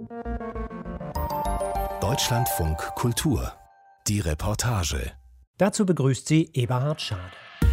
Deutschlandfunk Kultur. Die Reportage. Dazu begrüßt sie Eberhard Schade.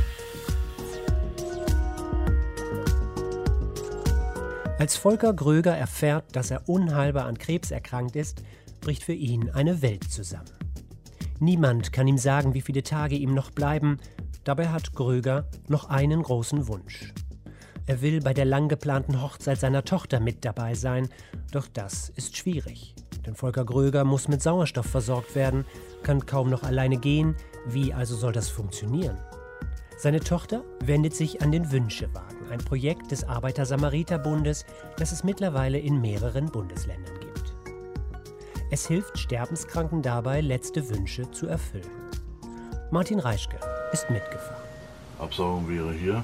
Als Volker Gröger erfährt, dass er unheilbar an Krebs erkrankt ist, bricht für ihn eine Welt zusammen. Niemand kann ihm sagen, wie viele Tage ihm noch bleiben. Dabei hat Gröger noch einen großen Wunsch. Er will bei der lang geplanten Hochzeit seiner Tochter mit dabei sein, doch das ist schwierig. Denn Volker Gröger muss mit Sauerstoff versorgt werden, kann kaum noch alleine gehen. Wie also soll das funktionieren? Seine Tochter wendet sich an den Wünschewagen, ein Projekt des Arbeiter-Samariter-Bundes, das es mittlerweile in mehreren Bundesländern gibt. Es hilft Sterbenskranken dabei, letzte Wünsche zu erfüllen. Martin Reischke ist mitgefahren. Absaugung wäre hier.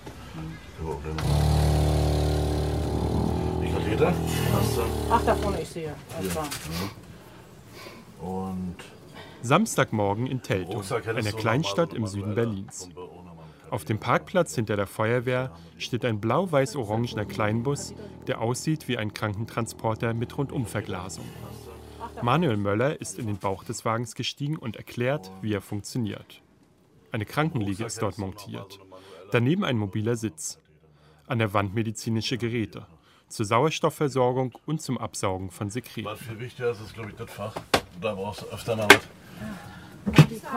Die Katheter. Ach, da vorne, ich sehe. Und Samstagmorgen in Teltow, einer Kleinstadt im Süden Berlins. Auf dem Parkplatz hinter der Feuerwehr steht ein blau-weiß-orangener Kleinbus, der aussieht wie ein Krankentransporter mit Rundumverglasung. Manuel Möller ist in den Bauch des Wagens gestiegen und erklärt, wie er funktioniert. Eine Krankenliege ist dort montiert. Daneben ein mobiler Sitz. An der Wand medizinische Geräte. Zur Sauerstoffversorgung und zum Absaugen von Sekreten. Was viel wichtiger ist, ist, glaube ich, das Fach. Da brauchst du öfter mal was.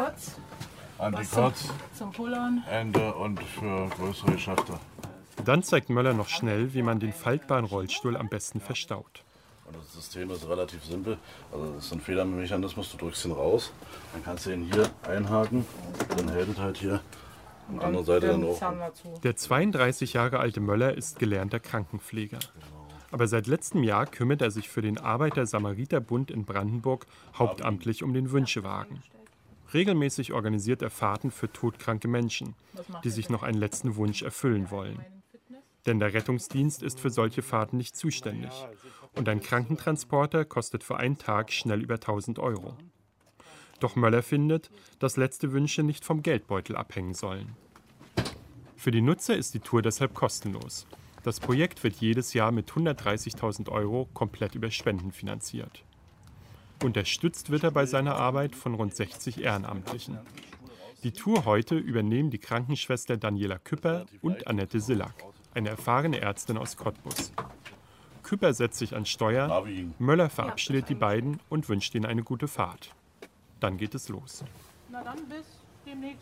Antikotz, zum Pullern. Ende und für größere Geschäfte. Dann zeigt Möller noch schnell, wie man den faltbaren Rollstuhl am besten verstaut. Und das System ist relativ simpel. Also das ist ein Federmechanismus, du drückst ihn raus, dann kannst du ihn hier einhaken, dann hält es halt hier an der anderen Seite dann auch. Der 32 Jahre alte Möller ist gelernter Krankenpfleger. Aber seit letztem Jahr kümmert er sich für den Arbeiter-Samariter-Bund in Brandenburg hauptamtlich um den Wünschewagen. Regelmäßig organisiert er Fahrten für todkranke Menschen, die sich noch einen letzten Wunsch erfüllen wollen. Denn der Rettungsdienst ist für solche Fahrten nicht zuständig. Und ein Krankentransporter kostet für einen Tag schnell über 1.000 Euro. Doch Möller findet, dass letzte Wünsche nicht vom Geldbeutel abhängen sollen. Für die Nutzer ist die Tour deshalb kostenlos. Das Projekt wird jedes Jahr mit 130.000 Euro komplett über Spenden finanziert. Unterstützt wird er bei seiner Arbeit von rund 60 Ehrenamtlichen. Die Tour heute übernehmen die Krankenschwester Daniela Küpper und Annette Sillack, eine erfahrene Ärztin aus Cottbus. Küpper setzt sich an Steuer, Möller verabschiedet die beiden und wünscht ihnen eine gute Fahrt. Dann geht es los. Na dann, bis demnächst.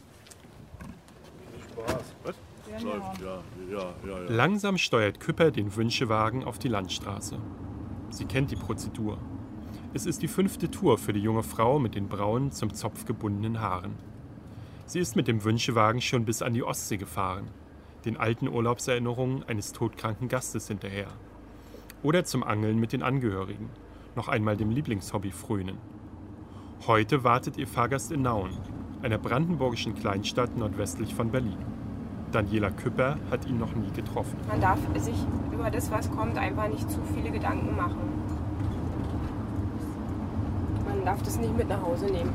Spaß. Was? Läuft, ja. Langsam steuert Küpper den Wünschewagen auf die Landstraße. Sie kennt die Prozedur. Es ist die 5. Tour für die junge Frau mit den braunen, zum Zopf gebundenen Haaren. Sie ist mit dem Wünschewagen schon bis an die Ostsee gefahren, den alten Urlaubserinnerungen eines todkranken Gastes hinterher. Oder zum Angeln mit den Angehörigen, noch einmal dem Lieblingshobby frönen. Heute wartet ihr Fahrgast in Nauen, einer brandenburgischen Kleinstadt nordwestlich von Berlin. Daniela Küpper hat ihn noch nie getroffen. Man darf sich über das, was kommt, einfach nicht zu viele Gedanken machen. Man darf das nicht mit nach Hause nehmen.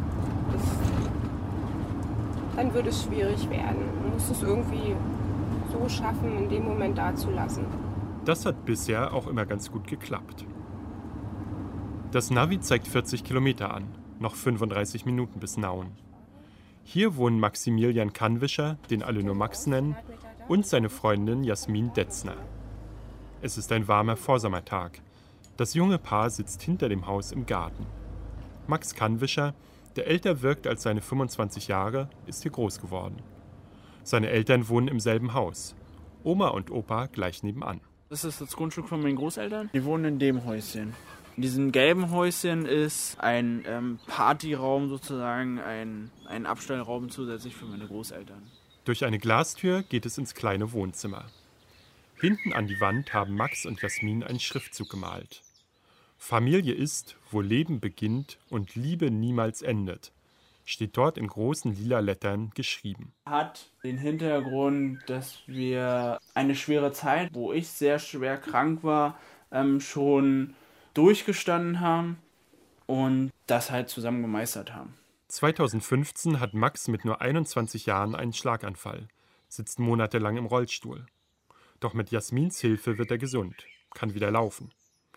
Dann würde es schwierig werden. Man muss es irgendwie so schaffen, in dem Moment dazulassen. Das hat bisher auch immer ganz gut geklappt. Das Navi zeigt 40 Kilometer an, noch 35 Minuten bis Nauen. Hier wohnen Maximilian Kannwischer, den alle nur Max nennen, und seine Freundin Jasmin Detzner. Es ist ein warmer Vorsommertag. Das junge Paar sitzt hinter dem Haus im Garten. Max Kannwischer, der älter wirkt als seine 25 Jahre, ist hier groß geworden. Seine Eltern wohnen im selben Haus. Oma und Opa gleich nebenan. Das ist das Grundstück von meinen Großeltern. Die wohnen in dem Häuschen. In diesem gelben Häuschen ist ein Partyraum sozusagen, ein Abstellraum zusätzlich für meine Großeltern. Durch eine Glastür geht es ins kleine Wohnzimmer. Hinten an die Wand haben Max und Jasmin einen Schriftzug gemalt. Familie ist, wo Leben beginnt und Liebe niemals endet, steht dort in großen lila Lettern geschrieben. Hat den Hintergrund, dass wir eine schwere Zeit, wo ich sehr schwer krank war, schon durchgestanden haben und das halt zusammen gemeistert haben. 2015 hat Max mit nur 21 Jahren einen Schlaganfall, sitzt monatelang im Rollstuhl. Doch mit Jasmins Hilfe wird er gesund, kann wieder laufen.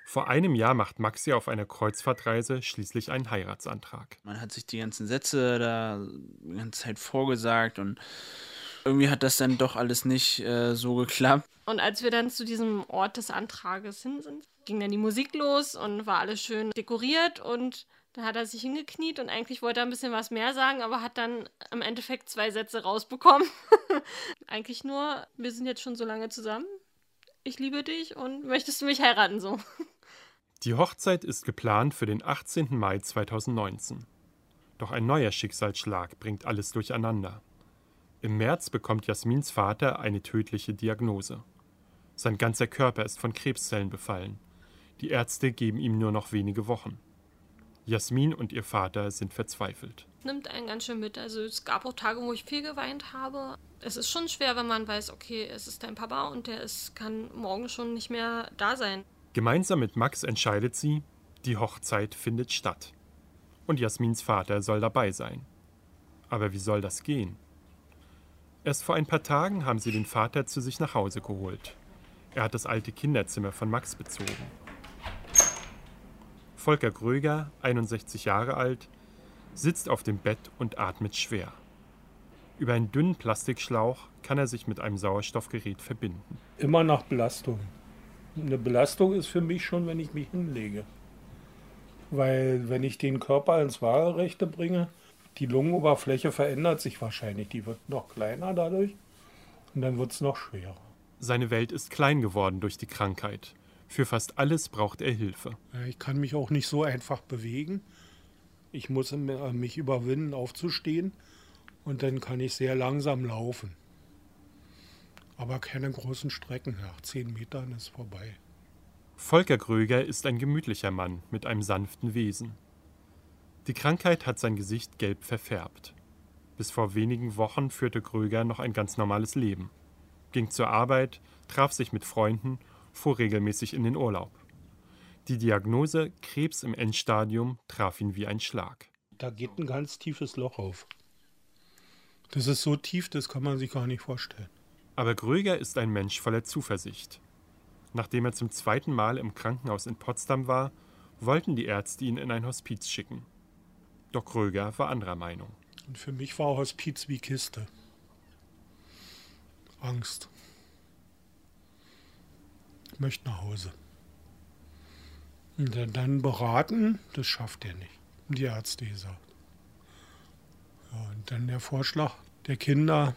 Vor einem Jahr macht Maxi auf einer Kreuzfahrtreise schließlich einen Heiratsantrag. Man hat sich die ganzen Sätze da die ganze Zeit vorgesagt und irgendwie hat das dann doch alles nicht so geklappt. Und als wir dann zu diesem Ort des Antrages hin sind, ging dann die Musik los und war alles schön dekoriert und da hat er sich hingekniet und eigentlich wollte er ein bisschen was mehr sagen, aber hat dann im Endeffekt 2 Sätze rausbekommen. Eigentlich nur, wir sind jetzt schon so lange zusammen, ich liebe dich und möchtest du mich heiraten so. Die Hochzeit ist geplant für den 18. Mai 2019. Doch ein neuer Schicksalsschlag bringt alles durcheinander. Im März bekommt Jasmins Vater eine tödliche Diagnose. Sein ganzer Körper ist von Krebszellen befallen. Die Ärzte geben ihm nur noch wenige Wochen. Jasmin und ihr Vater sind verzweifelt. Nimmt einen ganz schön mit. Also es gab auch Tage, wo ich viel geweint habe. Es ist schon schwer, wenn man weiß, okay, es ist dein Papa und kann morgen schon nicht mehr da sein. Gemeinsam mit Max entscheidet sie, die Hochzeit findet statt. Und Jasmins Vater soll dabei sein. Aber wie soll das gehen? Erst vor ein paar Tagen haben sie den Vater zu sich nach Hause geholt. Er hat das alte Kinderzimmer von Max bezogen. Volker Gröger, 61 Jahre alt, sitzt auf dem Bett und atmet schwer. Über einen dünnen Plastikschlauch kann er sich mit einem Sauerstoffgerät verbinden. Immer nach Belastung. Eine Belastung ist für mich schon, wenn ich mich hinlege. Weil wenn ich den Körper ins Waagerechte bringe, die Lungenoberfläche verändert sich wahrscheinlich. Die wird noch kleiner dadurch und dann wird es noch schwerer. Seine Welt ist klein geworden durch die Krankheit. Für fast alles braucht er Hilfe. Ich kann mich auch nicht so einfach bewegen. Ich muss mich überwinden, aufzustehen. Und dann kann ich sehr langsam laufen. Aber keine großen Strecken. Nach 10 Metern ist vorbei. Volker Gröger ist ein gemütlicher Mann mit einem sanften Wesen. Die Krankheit hat sein Gesicht gelb verfärbt. Bis vor wenigen Wochen führte Gröger noch ein ganz normales Leben. Ging zur Arbeit, traf sich mit Freunden, fuhr regelmäßig in den Urlaub. Die Diagnose Krebs im Endstadium traf ihn wie ein Schlag. Da geht ein ganz tiefes Loch auf. Das ist so tief, das kann man sich gar nicht vorstellen. Aber Gröger ist ein Mensch voller Zuversicht. Nachdem er zum 2. Mal im Krankenhaus in Potsdam war, wollten die Ärzte ihn in ein Hospiz schicken. Doch Gröger war anderer Meinung. Und für mich war Hospiz wie Kiste. Angst. Ich möchte nach Hause. Und dann beraten, das schafft er nicht, haben die Ärzte gesagt. Ja, und dann der Vorschlag der Kinder,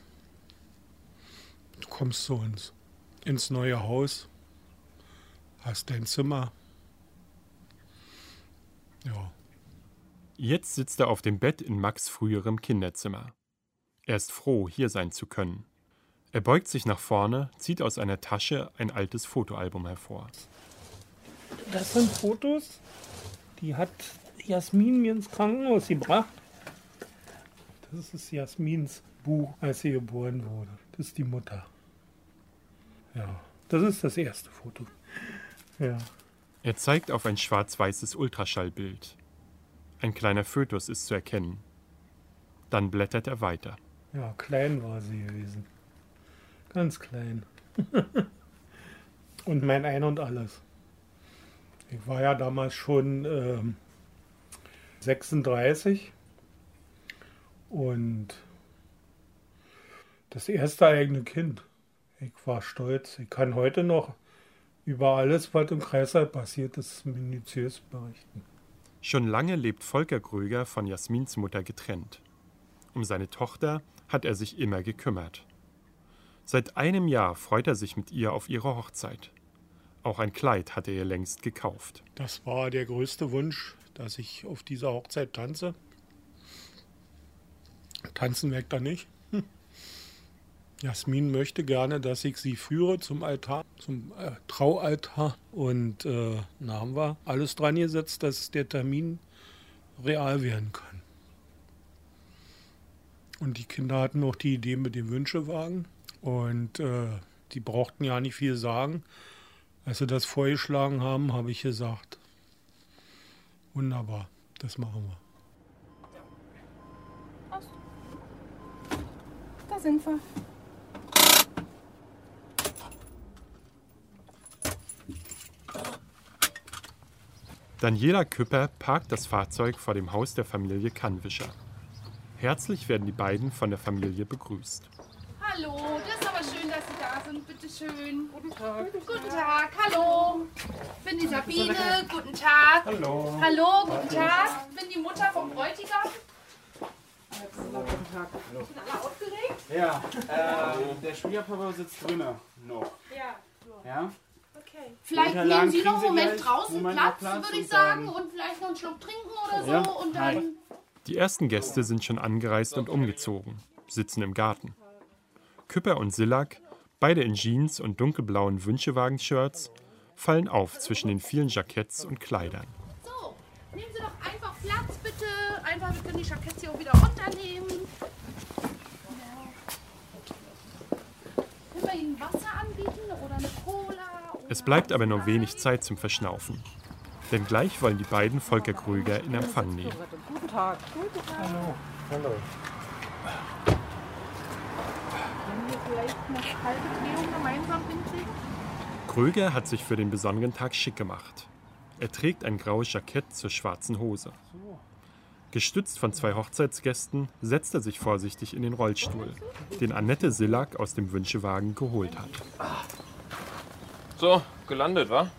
du kommst zu uns ins neue Haus, hast dein Zimmer. Ja. Jetzt sitzt er auf dem Bett in Max' früherem Kinderzimmer. Er ist froh, hier sein zu können. Er beugt sich nach vorne, zieht aus einer Tasche ein altes Fotoalbum hervor. Das sind Fotos, die hat Jasmin mir ins Krankenhaus gebracht. Das ist Jasmins Buch, als sie geboren wurde. Das ist die Mutter. Ja, das ist das erste Foto. Ja. Er zeigt auf ein schwarz-weißes Ultraschallbild. Ein kleiner Fötus ist zu erkennen. Dann blättert er weiter. Ja, klein war sie gewesen. Ganz klein. Und mein Ein und Alles. Ich war ja damals schon 36 und das erste eigene Kind. Ich war stolz. Ich kann heute noch über alles, was im Kreißsaal passiert ist, minutiös berichten. Schon lange lebt Volker Gröger von Jasmins Mutter getrennt. Um seine Tochter hat er sich immer gekümmert. Seit einem Jahr freut er sich mit ihr auf ihre Hochzeit. Auch ein Kleid hat er ihr längst gekauft. Das war der größte Wunsch, dass ich auf dieser Hochzeit tanze. Tanzen weg da nicht. Jasmin möchte gerne, dass ich sie führe zum Altar, zum Traualtar. Und da haben wir alles dran gesetzt, dass der Termin real werden kann. Und die Kinder hatten auch die Idee mit dem Wünschewagen. Und die brauchten ja nicht viel sagen. Als sie das vorgeschlagen haben, habe ich gesagt, wunderbar, das machen wir. Da sind wir. Daniela Küpper parkt das Fahrzeug vor dem Haus der Familie Kannwischer. Herzlich werden die beiden von der Familie begrüßt. Hallo, das ist aber schön, dass Sie da sind. Bitte schön. Guten Tag. Guten Tag, hallo. Ich bin die Sabine. Guten Tag. Hallo. Hallo, guten Tag. Ich bin die Mutter vom Bräutigam. Guten Tag. Sind alle aufgeregt? Ja, der Schwiegerpapa sitzt drinnen noch. Ja? Okay. Vielleicht nehmen Unterlagen Sie noch einen kriegen Sie Moment gleich. draußen Moment, Platz, Platz würde ich und sagen. dann- Und vielleicht noch einen Schluck trinken oder so. Ja. Und dann... Die ersten Gäste sind schon angereist und umgezogen, sitzen im Garten. Küpper und Sillack, beide in Jeans und dunkelblauen Wünschewagen-Shirts, fallen auf zwischen den vielen Jacketts und Kleidern. So, nehmen Sie doch einfach Platz, bitte. Einfach, wir können die Jacketts hier auch wieder runternehmen. Können wir Ihnen Wasser anbieten oder eine Cola? Oder Es bleibt aber nur wenig Zeit zum Verschnaufen. Denn gleich wollen die beiden Volker Kröger in Empfang nehmen. Guten Tag. Hallo. Hallo. Können wir vielleicht eine kalte Drehung gemeinsam hinkriegen? Kröger hat sich für den besonderen Tag schick gemacht. Er trägt ein graues Jackett zur schwarzen Hose. Gestützt von 2 Hochzeitsgästen setzt er sich vorsichtig in den Rollstuhl, den Annette Sillack aus dem Wünschewagen geholt hat. So, gelandet, wa?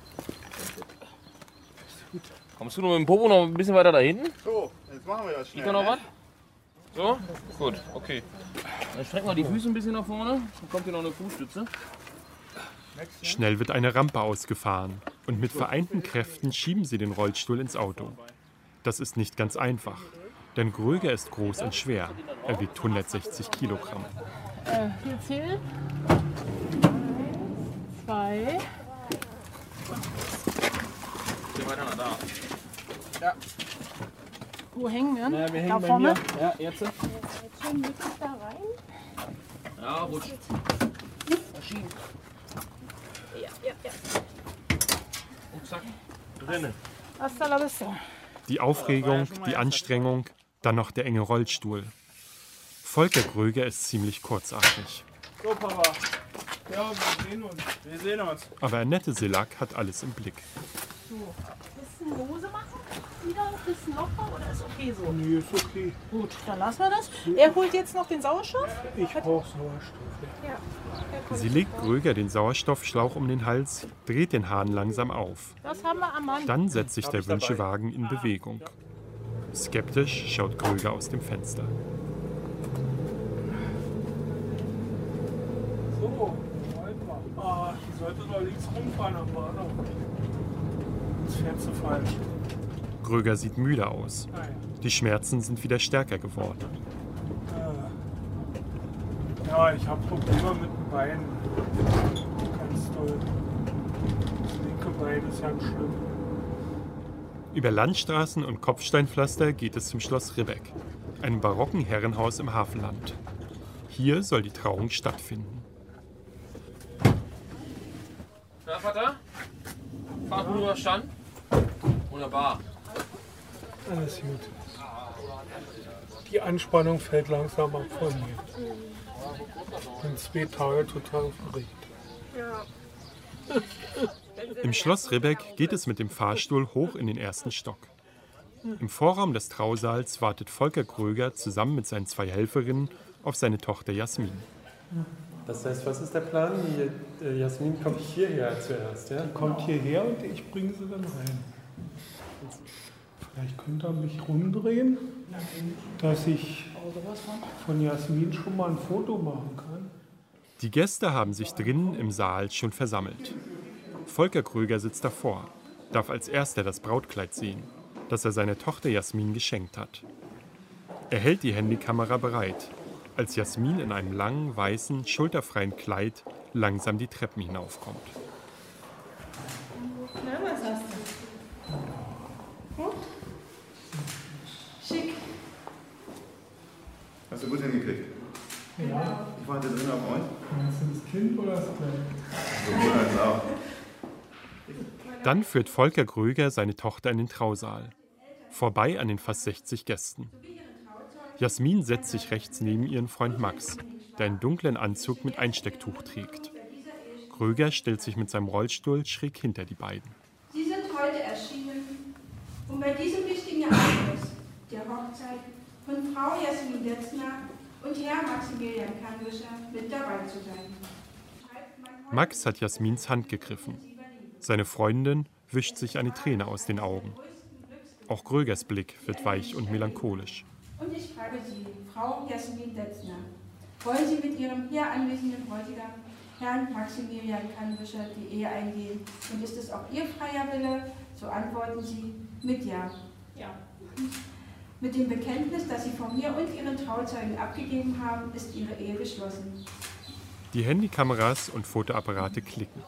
Kommst du noch mit dem Popo noch ein bisschen weiter da hinten? So, jetzt machen wir das schnell. Geht da noch was? So? Gut, okay. Dann strecken wir die Füße ein bisschen nach vorne. Dann kommt hier noch eine Fußstütze. Schnell wird eine Rampe ausgefahren und mit vereinten Kräften schieben sie den Rollstuhl ins Auto. Das ist nicht ganz einfach, denn Kröger ist groß und schwer. Er wiegt 160 Kilogramm. Hier zählen. 1, 2. Geh weiter nach da. Ja. Wo hängen wir? Ja, wir hängen Da bei vorne? mir. Ja, jetzt. Jetzt schon wirklich da rein? Ja, rutsch. Verschieben. Ja. Und zack. Drinnen. Hasta la vista. Die Aufregung, die Anstrengung, dann noch der enge Rollstuhl. Volker Kröger ist ziemlich kurzatmig. So, Papa. Ja, wir sehen uns. Wir sehen uns. Aber Annette Sillack hat alles im Blick. Bisschen lose machen? Wieder ein bisschen locker oder ist okay so? Nee, ist okay. Gut, dann lassen wir das. Er holt jetzt noch den Sauerstoff. Ich brauche Sauerstoff. Sie legt Kröger den Sauerstoffschlauch um den Hals, dreht den Hahn langsam auf. Das haben wir am Mann. Dann setzt sich der Wünschewagen in Bewegung. Skeptisch schaut Kröger aus dem Fenster. So, weiter. Ah, die sollte doch links rumfahren am Bahnhof. Jetzt fährt sie falsch. Kröger sieht müde aus. Ah, ja. Die Schmerzen sind wieder stärker geworden. Ja, ich habe Probleme mit dem Bein. Ganz toll. Das linke Bein ist ganz schlimm. Über Landstraßen und Kopfsteinpflaster geht es zum Schloss Ribbeck, einem barocken Herrenhaus im Hafenland. Hier soll die Trauung stattfinden. Na, Vater? Fahr gut überstanden? Wunderbar. Alles gut. Die Anspannung fällt langsam ab von mir. Bin 2 Tage total verrückt. Im Schloss Ribbeck geht es mit dem Fahrstuhl hoch in den 1. Stock. Im Vorraum des Trausaals wartet Volker Kröger zusammen mit seinen 2 Helferinnen auf seine Tochter Jasmin. Das heißt, was ist der Plan? Die Jasmin kommt hierher zuerst, ja? Die kommt hierher und ich bringe sie dann rein. Vielleicht könnt ihr mich rumdrehen, dass ich von Jasmin schon mal ein Foto machen kann. Die Gäste haben sich drinnen im Saal schon versammelt. Volker Kröger sitzt davor, darf als erster das Brautkleid sehen, das er seiner Tochter Jasmin geschenkt hat. Er hält die Handykamera bereit, als Jasmin in einem langen, weißen, schulterfreien Kleid langsam die Treppen hinaufkommt. Na, was hast du? Gut? Schick. Hast du gut hingekriegt? Ja. Ich warte drin auf euch. Meinst du das Kind oder das Kleid? Sowohl als auch. Dann führt Volker Kröger seine Tochter in den Trausaal, vorbei an den fast 60 Gästen. Jasmin setzt sich rechts neben ihren Freund Max, der einen dunklen Anzug mit Einstecktuch trägt. Kröger stellt sich mit seinem Rollstuhl schräg hinter die beiden. Sie sind heute erschienen, um bei diesem wichtigen Ereignis, der Hochzeit von Frau Jasmin Detzner und Herr Maximilian Kanwischer, mit dabei zu sein. Max hat Jasmins Hand gegriffen. Seine Freundin wischt sich eine Träne aus den Augen. Auch Grögers Blick wird weich und melancholisch. Und ich frage Sie, Frau Jasmin Detzner, wollen Sie mit Ihrem hier anwesenden Bräutigam, Herrn Maximilian Kanwischer, die Ehe eingehen? Und ist es auch Ihr freier Wille? So antworten Sie mit Ja. Ja. Mit dem Bekenntnis, das Sie von mir und Ihren Trauzeugen abgegeben haben, ist Ihre Ehe geschlossen. Die Handykameras und Fotoapparate klicken.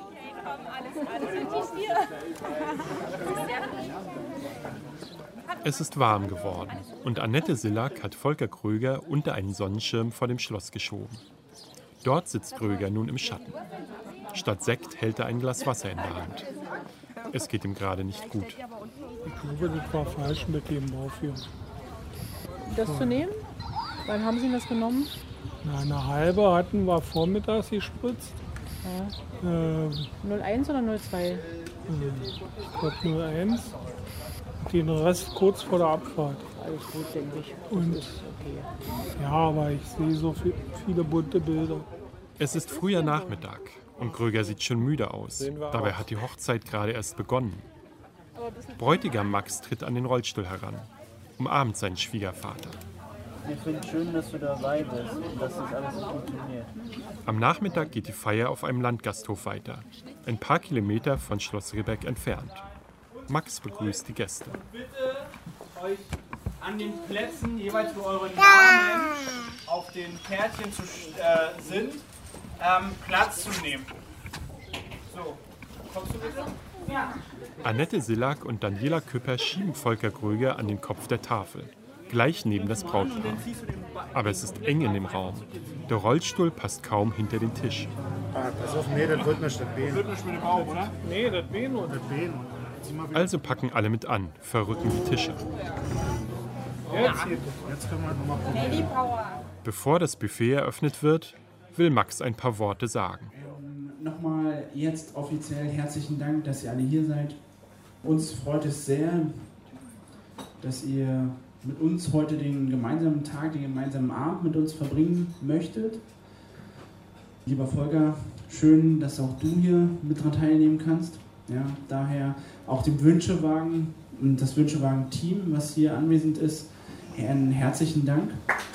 Es ist warm geworden und Annette Sillack hat Volker Gröger unter einen Sonnenschirm vor dem Schloss geschoben. Dort sitzt Gröger nun im Schatten. Statt Sekt hält er ein Glas Wasser in der Hand. Es geht ihm gerade nicht gut. Ich glaube, das war falsch mit dem Morphium. Das zu nehmen? Wann haben Sie das genommen? Na, eine halbe hatten wir vormittags gespritzt. Ja. 01 oder 02? Ich glaube 01. Den Rest kurz vor der Abfahrt. Alles gut, denke ich. Und das ist okay. Ja, aber ich sehe so viele bunte Bilder. Es ist früher Nachmittag und Gröger sieht schon müde aus. Dabei hat die Hochzeit gerade erst begonnen. Bräutigam Max tritt an den Rollstuhl heran, umarmt seinen Schwiegervater. Ich finde es schön, dass du dabei bist und dass das alles so funktioniert. Am Nachmittag geht die Feier auf einem Landgasthof weiter, ein paar Kilometer von Schloss Ribbeck entfernt. Max begrüßt die Gäste. Bitte euch an den Plätzen, jeweils wo eure Namen auf den Kärtchen sind, Platz zu nehmen. So, kommst du bitte? Ja. Annette Sillack und Daniela Küpper schieben Volker Gröger an den Kopf der Tafel, gleich neben das Brautpaar. Aber es ist eng in dem Raum. Der Rollstuhl passt kaum hinter den Tisch. Pass auf, nee, das wird nicht das Bein. Das wird nicht mit dem Baum, oder? Nee, das Bein und das Bein. Also packen alle mit an, verrücken die Tische. Jetzt können wir nochmal probieren. Bevor das Buffet eröffnet wird, will Max ein paar Worte sagen. Nochmal jetzt offiziell herzlichen Dank, dass ihr alle hier seid. Uns freut es sehr, dass ihr mit uns heute den gemeinsamen Tag, den gemeinsamen Abend mit uns verbringen möchtet. Lieber Volker, schön, dass auch du hier mit dran teilnehmen kannst. Ja, daher auch dem Wünschewagen und das Wünschewagen-Team, was hier anwesend ist, einen herzlichen Dank.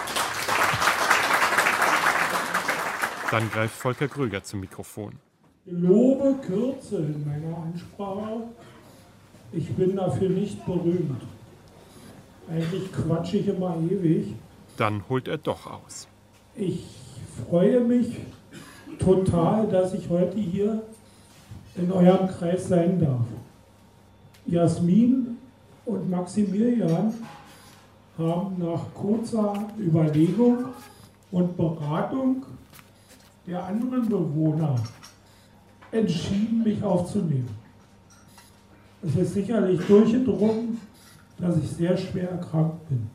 Dann greift Volker Gröger zum Mikrofon. Ich lobe Kürze in meiner Ansprache. Ich bin dafür nicht berühmt. Eigentlich quatsche ich immer ewig. Dann holt er doch aus. Ich freue mich total, dass ich heute hier in eurem Kreis sein darf. Jasmin und Maximilian haben nach kurzer Überlegung und Beratung der anderen Bewohner entschieden, mich aufzunehmen. Es ist sicherlich durchgedrungen, dass ich sehr schwer erkrankt bin.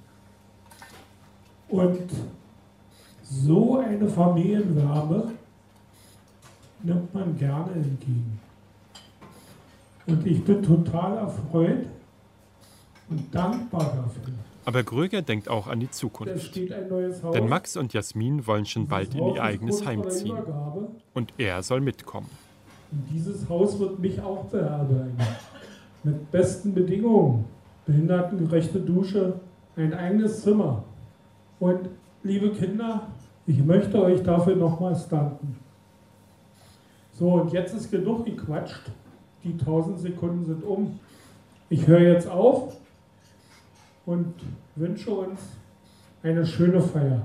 Und so eine Familienwärme nimmt man gerne entgegen. Und ich bin total erfreut und dankbar dafür. Aber Gröger denkt auch an die Zukunft. Da steht ein neues Haus. Denn Max und Jasmin wollen schon bald in ihr eigenes Heim ziehen. Und er soll mitkommen. Und dieses Haus wird mich auch beherbergen. Mit besten Bedingungen. Behindertengerechte Dusche, ein eigenes Zimmer. Und liebe Kinder, ich möchte euch dafür nochmals danken. So, und jetzt ist genug gequatscht. Die 1000 Sekunden sind um. Ich höre jetzt auf und wünsche uns eine schöne Feier.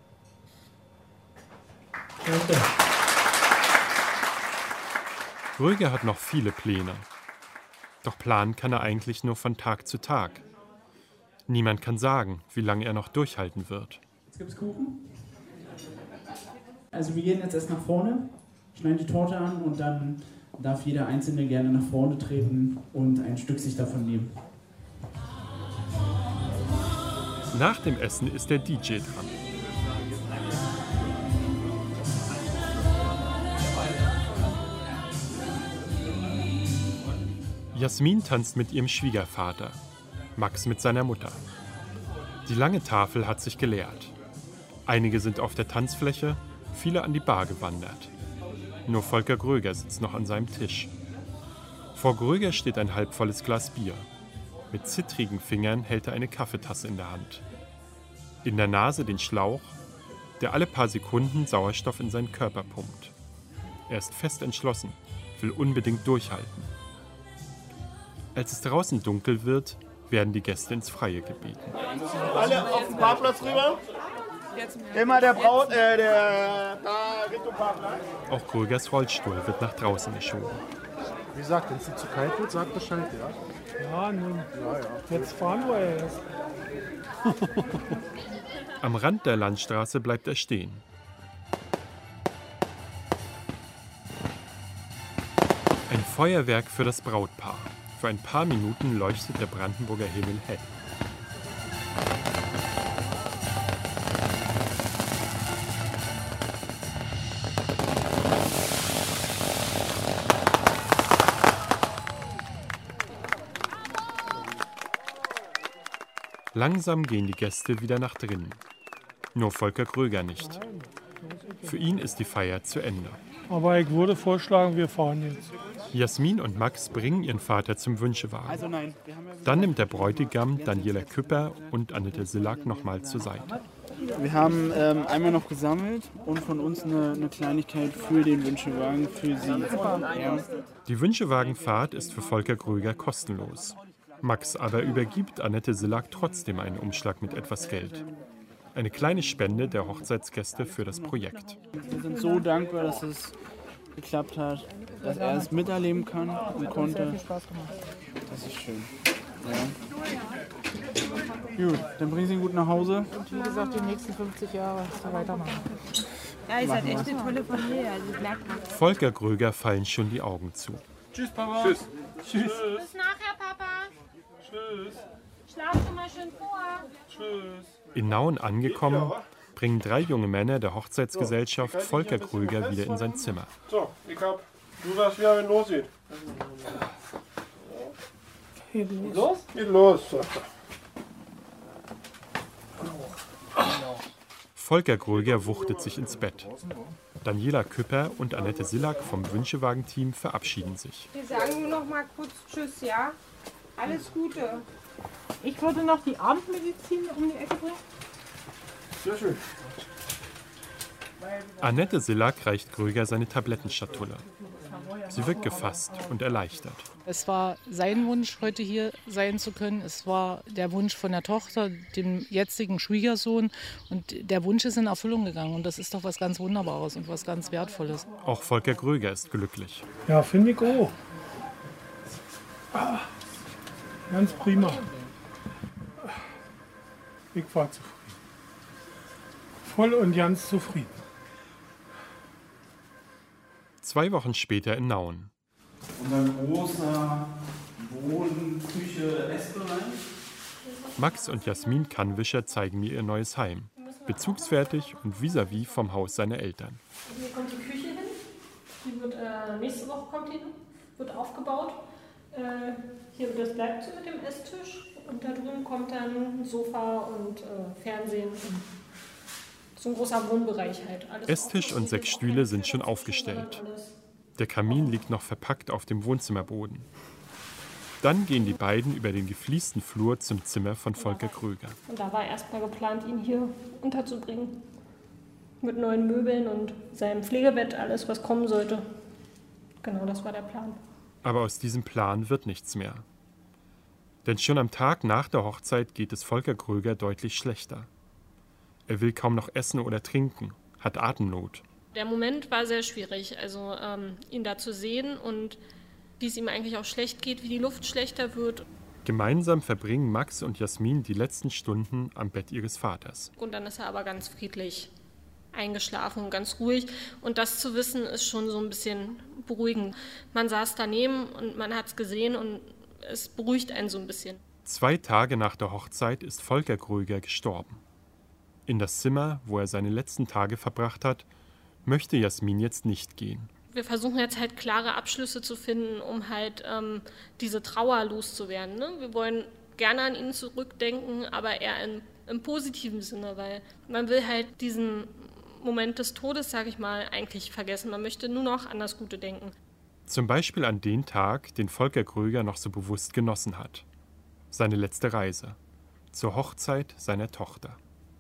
Danke. Gröger hat noch viele Pläne. Doch planen kann er eigentlich nur von Tag zu Tag. Niemand kann sagen, wie lange er noch durchhalten wird. Jetzt gibt's Kuchen. Also wir gehen jetzt erst nach vorne, schneiden die Torte an und dann darf jeder Einzelne gerne nach vorne treten und ein Stück sich davon nehmen. Nach dem Essen ist der DJ dran. Jasmin tanzt mit ihrem Schwiegervater, Max mit seiner Mutter. Die lange Tafel hat sich geleert. Einige sind auf der Tanzfläche, viele an die Bar gewandert. Nur Volker Gröger sitzt noch an seinem Tisch. Vor Gröger steht ein halbvolles Glas Bier. Mit zittrigen Fingern hält er eine Kaffeetasse in der Hand. In der Nase den Schlauch, der alle paar Sekunden Sauerstoff in seinen Körper pumpt. Er ist fest entschlossen, will unbedingt durchhalten. Als es draußen dunkel wird, werden die Gäste ins Freie gebeten. Alle auf den Parkplatz rüber. Immer der Braut, da Richtung Parkplatz. Auch Grögers Rollstuhl wird nach draußen geschoben. Wie gesagt, wenn es zu kalt wird, sagt Bescheid, ja? Ja, nun. Jetzt fahren wir erst. Am Rand der Landstraße bleibt er stehen. Ein Feuerwerk für das Brautpaar. Für ein paar Minuten leuchtet der Brandenburger Himmel hell. Langsam gehen die Gäste wieder nach drinnen. Nur Volker Gröger nicht. Für ihn ist die Feier zu Ende. Aber ich würde vorschlagen, wir fahren jetzt. Jasmin und Max bringen ihren Vater zum Wünschewagen. Also nein. Dann nimmt der Bräutigam Daniela Küpper und Annette Sillack nochmal zur Seite. Wir haben einmal noch gesammelt und von uns eine Kleinigkeit für den Wünschewagen, für Sie. Ja. Die Wünschewagenfahrt ist für Volker Gröger kostenlos. Max aber übergibt Annette Sillack trotzdem einen Umschlag mit etwas Geld. Eine kleine Spende der Hochzeitsgäste für das Projekt. Wir sind so dankbar, dass es geklappt hat, dass er es miterleben kann und konnte. Das ist schön. Ja. Gut, dann bringen Sie ihn gut nach Hause. Und wie gesagt, die nächsten 50 Jahre so weitermachen. Ja, ihr seid echt eine tolle Familie, also merkt man. Volker Gröger fallen schon die Augen zu. Tschüss, Papa. Tschüss. Tschüss. Bis nachher, Papa. Tschüss. Schlaf schon mal schön vor. Tschüss. In Nauen angekommen, bringen 3 junge Männer der Hochzeitsgesellschaft Volker Gröger wieder in sein Zimmer. So, du sagst ja, wenn losgeht. Geht los. Los? Geht los. Volker Gröger wuchtet sich ins Bett. Daniela Küpper und Annette Sillack vom Wünschewagen-Team verabschieden sich. Wir sagen nur noch mal kurz Tschüss, ja? Alles Gute. Ich würde noch die Abendmedizin um die Ecke bringen. Sehr schön. Annette Sillack reicht Gröger seine Tablettenschatulle. Sie wirkt gefasst und erleichtert. Es war sein Wunsch, heute hier sein zu können. Es war der Wunsch von der Tochter, dem jetzigen Schwiegersohn. Und der Wunsch ist in Erfüllung gegangen. Und das ist doch was ganz Wunderbares und was ganz Wertvolles. Auch Volker Gröger ist glücklich. Ja, finde ich auch. Ganz prima. Ich war zufrieden. Voll und ganz zufrieden. 2 Wochen später in Nauen. Unser großer Wohn-, Küche-, Essbereich. Max und Jasmin Kannwischer zeigen mir ihr neues Heim. Bezugsfertig und vis-à-vis vom Haus seiner Eltern. Hier kommt die Küche hin. Die wird nächste Woche kommt die, wird aufgebaut. Hier das bleibt so mit dem Esstisch. Und da drüben kommt dann ein Sofa und Fernsehen. So ein großer Wohnbereich halt. Alles Esstisch und 6 Stühle sind schon aufgestellt. Der Kamin liegt noch verpackt auf dem Wohnzimmerboden. Dann gehen die beiden über den gefliesten Flur zum Zimmer von Volker Gröger. Und da war erstmal geplant, ihn hier unterzubringen. Mit neuen Möbeln und seinem Pflegebett, alles was kommen sollte. Genau, das war der Plan. Aber aus diesem Plan wird nichts mehr. Denn schon am Tag nach der Hochzeit geht es Volker Gröger deutlich schlechter. Er will kaum noch essen oder trinken, hat Atemnot. Der Moment war sehr schwierig, also ihn da zu sehen und wie es ihm eigentlich auch schlecht geht, wie die Luft schlechter wird. Gemeinsam verbringen Max und Jasmin die letzten Stunden am Bett ihres Vaters. Und dann ist er aber ganz friedlich eingeschlafen und ganz ruhig. Und das zu wissen, ist schon so ein bisschen beruhigend. Man saß daneben und man hat es gesehen und es beruhigt einen so ein bisschen. 2 Tage nach der Hochzeit ist Volker Gröger gestorben. In das Zimmer, wo er seine letzten Tage verbracht hat, möchte Jasmin jetzt nicht gehen. Wir versuchen jetzt halt klare Abschlüsse zu finden, um halt diese Trauer loszuwerden. Ne? Wir wollen gerne an ihn zurückdenken, aber eher im positiven Sinne, weil man will halt diesen Moment des Todes, sage ich mal, eigentlich vergessen. Man möchte nur noch an das Gute denken. Zum Beispiel an den Tag, den Volker Gröger noch so bewusst genossen hat. Seine letzte Reise. Zur Hochzeit seiner Tochter.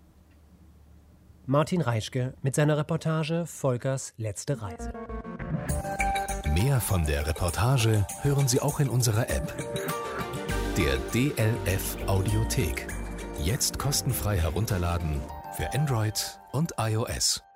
Martin Reischke mit seiner Reportage Volkers letzte Reise. Mehr von der Reportage hören Sie auch in unserer App. Der DLF Audiothek. Jetzt kostenfrei herunterladen für Android und iOS.